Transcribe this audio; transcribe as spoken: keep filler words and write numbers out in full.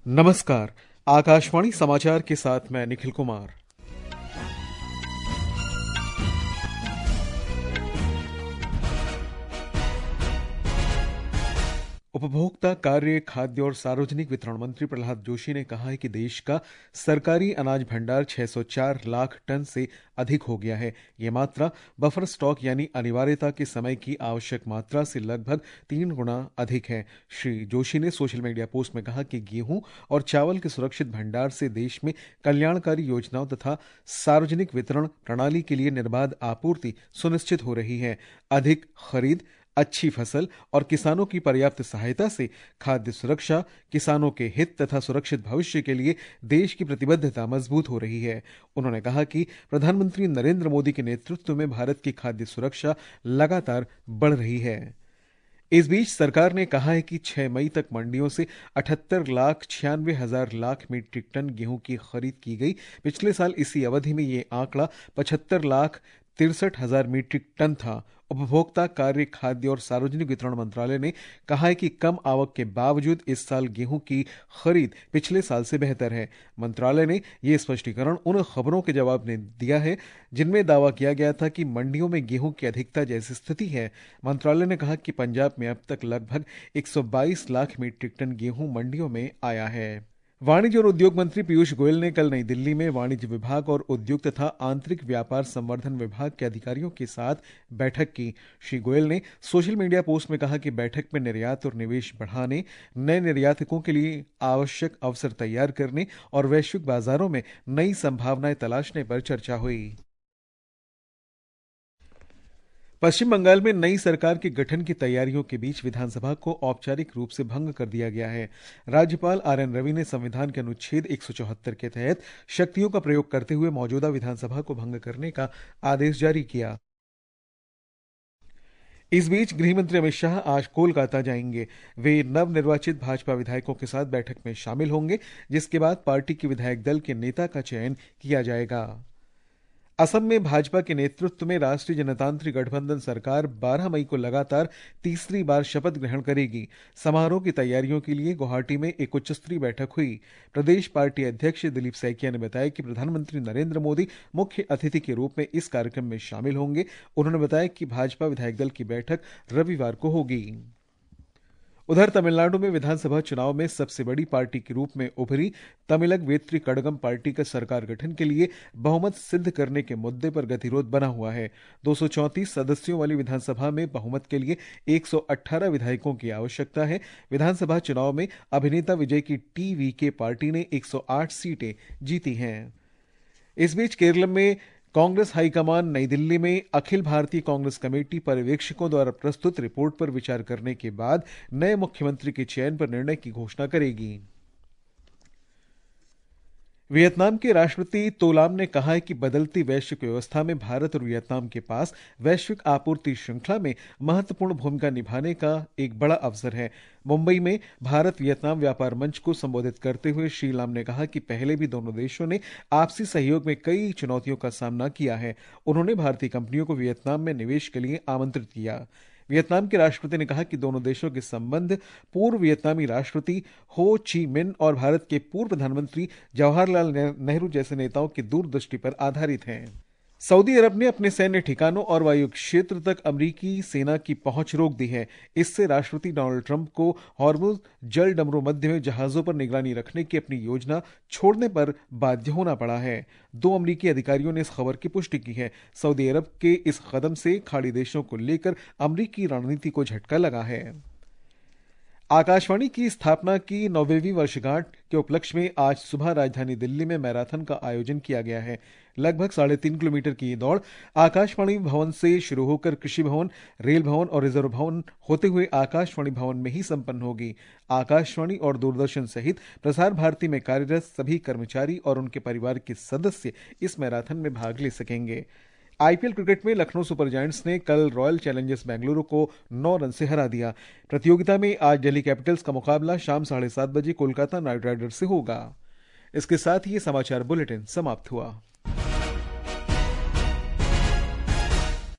नमस्कार। आकाशवाणी समाचार के साथ मैं निखिल कुमार। उपभोक्ता कार्य, खाद्य और सार्वजनिक वितरण मंत्री प्रहलाद जोशी ने कहा है कि देश का सरकारी अनाज भंडार छह सौ चार लाख टन से अधिक हो गया है। यह मात्रा बफर स्टॉक यानी अनिवार्यता के समय की आवश्यक मात्रा से लगभग तीन गुना अधिक है। श्री जोशी ने सोशल मीडिया पोस्ट में कहा कि गेहूं और चावल के सुरक्षित भंडार से देश में कल्याणकारी योजनाओं तथा सार्वजनिक वितरण प्रणाली के लिए निर्बाध आपूर्ति सुनिश्चित हो रही है। अधिक खरीद, अच्छी फसल और किसानों की पर्याप्त सहायता से खाद्य सुरक्षा, किसानों के हित तथा सुरक्षित भविष्य के लिए देश की प्रतिबद्धता मजबूत हो रही है। उन्होंने कहा कि प्रधानमंत्री नरेंद्र मोदी के नेतृत्व में भारत की खाद्य सुरक्षा लगातार बढ़ रही है। इस बीच सरकार ने कहा है कि छह मई तक मंडियों से अठहत्तर लाख छियानवे हजार लाख मीट्रिक टन गेहूं की खरीद की गई। पिछले साल इसी अवधि में ये आंकड़ा पचहत्तर लाख तिरसठ हजार मीट्रिक टन था। उपभोक्ता कार्य, खाद्य और सार्वजनिक वितरण मंत्रालय ने कहा है कि कम आवक के बावजूद इस साल गेहूं की खरीद पिछले साल से बेहतर है। मंत्रालय ने यह स्पष्टीकरण उन खबरों के जवाब में दिया है जिनमें दावा किया गया था कि मंडियों में गेहूं की अधिकता जैसी स्थिति है। मंत्रालय ने कहा कि पंजाब में अब तक लगभग एक सौ बाईस लाख मीट्रिक टन गेहूं मंडियों में आया है। वाणिज्य और उद्योग मंत्री पीयूष गोयल ने कल नई दिल्ली में वाणिज्य विभाग और उद्योग तथा आंतरिक व्यापार संवर्धन विभाग के अधिकारियों के साथ बैठक की। श्री गोयल ने सोशल मीडिया पोस्ट में कहा कि बैठक में निर्यात और निवेश बढ़ाने, नए निर्यातकों के लिए आवश्यक अवसर तैयार करने और वैश्विक बाजारों में नई संभावनाएं तलाशने पर चर्चा हुई। पश्चिम बंगाल में नई सरकार के गठन की तैयारियों के बीच विधानसभा को औपचारिक रूप से भंग कर दिया गया है। राज्यपाल आर एन रवि ने संविधान के अनुच्छेद एक सौ चौहत्तर के तहत शक्तियों का प्रयोग करते हुए मौजूदा विधानसभा को भंग करने का आदेश जारी किया। इस बीच गृहमंत्री अमित शाह आज कोलकाता जाएंगे। वे नवनिर्वाचित भाजपा विधायकों के साथ बैठक में शामिल होंगे, जिसके बाद पार्टी के विधायक दल के नेता का चयन किया जाएगा। असम में भाजपा के नेतृत्व में राष्ट्रीय जनतांत्रिक गठबंधन सरकार बारह मई को लगातार तीसरी बार शपथ ग्रहण करेगी। समारोह की तैयारियों के लिए गुवाहाटी में एक उच्च स्तरीय बैठक हुई। प्रदेश पार्टी अध्यक्ष दिलीप सैकिया ने बताया कि प्रधानमंत्री नरेंद्र मोदी मुख्य अतिथि के रूप में इस कार्यक्रम में शामिल होंगे। उन्होंने बताया कि भाजपा विधायक दल की बैठक रविवार को होगी। उधर तमिलनाडु में विधानसभा चुनाव में सबसे बड़ी पार्टी के रूप में उभरी तमिलक वेत्री कड़गम पार्टी का सरकार गठन के लिए बहुमत सिद्ध करने के मुद्दे पर गतिरोध बना हुआ है। दो सौ चौंतीस सदस्यों वाली विधानसभा में बहुमत के लिए एक सौ अठारह विधायकों की आवश्यकता है। विधानसभा चुनाव में अभिनेता विजय की टीवीके पार्टी ने एक सौ आठ सीटें जीती हैं। इस बीच केरल में कांग्रेस हाईकमान नई दिल्ली में अखिल भारतीय कांग्रेस कमेटी पर्यवेक्षकों द्वारा प्रस्तुत रिपोर्ट पर विचार करने के बाद नए मुख्यमंत्री के चयन पर निर्णय की घोषणा करेगी। वियतनाम के राष्ट्रपति तो लाम ने कहा है कि बदलती वैश्विक व्यवस्था में भारत और वियतनाम के पास वैश्विक आपूर्ति श्रृंखला में महत्वपूर्ण भूमिका निभाने का एक बड़ा अवसर है। मुंबई में भारत वियतनाम व्यापार मंच को संबोधित करते हुए श्री लाम ने कहा कि पहले भी दोनों देशों ने आपसी सहयोग में कई चुनौतियों का सामना किया है। उन्होंने भारतीय कंपनियों को वियतनाम में निवेश के लिए आमंत्रित किया। वियतनाम के राष्ट्रपति ने कहा कि दोनों देशों के संबंध पूर्व वियतनामी राष्ट्रपति हो ची मिन और भारत के पूर्व प्रधानमंत्री जवाहरलाल नेहरू जैसे नेताओं की दूरदृष्टि पर आधारित हैं। सऊदी अरब ने अपने सैन्य ठिकानों और वायु क्षेत्र तक अमेरिकी सेना की पहुंच रोक दी है। इससे राष्ट्रपति डोनाल्ड ट्रंप को हॉर्मुज जल डमरू मध्य में जहाजों पर निगरानी रखने की अपनी योजना छोड़ने पर बाध्य होना पड़ा है। दो अमेरिकी अधिकारियों ने इस खबर की पुष्टि की है। सऊदी अरब के इस कदम से खाड़ी देशों को लेकर अमेरिकी रणनीति को झटका लगा है। आकाशवाणी की स्थापना की नौवीं वर्षगांठ के उपलक्ष्य में आज सुबह राजधानी दिल्ली में मैराथन का आयोजन किया गया है। लगभग साढ़े तीन किलोमीटर की ये दौड़ आकाशवाणी भवन से शुरू होकर कृषि भवन, रेल भवन और रिजर्व भवन होते हुए आकाशवाणी भवन में ही संपन्न होगी। आकाशवाणी और दूरदर्शन सहित प्रसार भारती में कार्यरत सभी कर्मचारी और उनके परिवार के सदस्य इस मैराथन में भाग ले सकेंगे। आईपीएल क्रिकेट में लखनऊ सुपर जायंट्स ने कल रॉयल चैलेंजर्स बेंगलुरु को नौ रन से हरा दिया। प्रतियोगिता में आज दिल्ली कैपिटल्स का मुकाबला शाम साढ़े सात बजे कोलकाता नाइट राइडर्स से होगा। इसके साथ ही ये समाचार बुलेटिन समाप्त हुआ।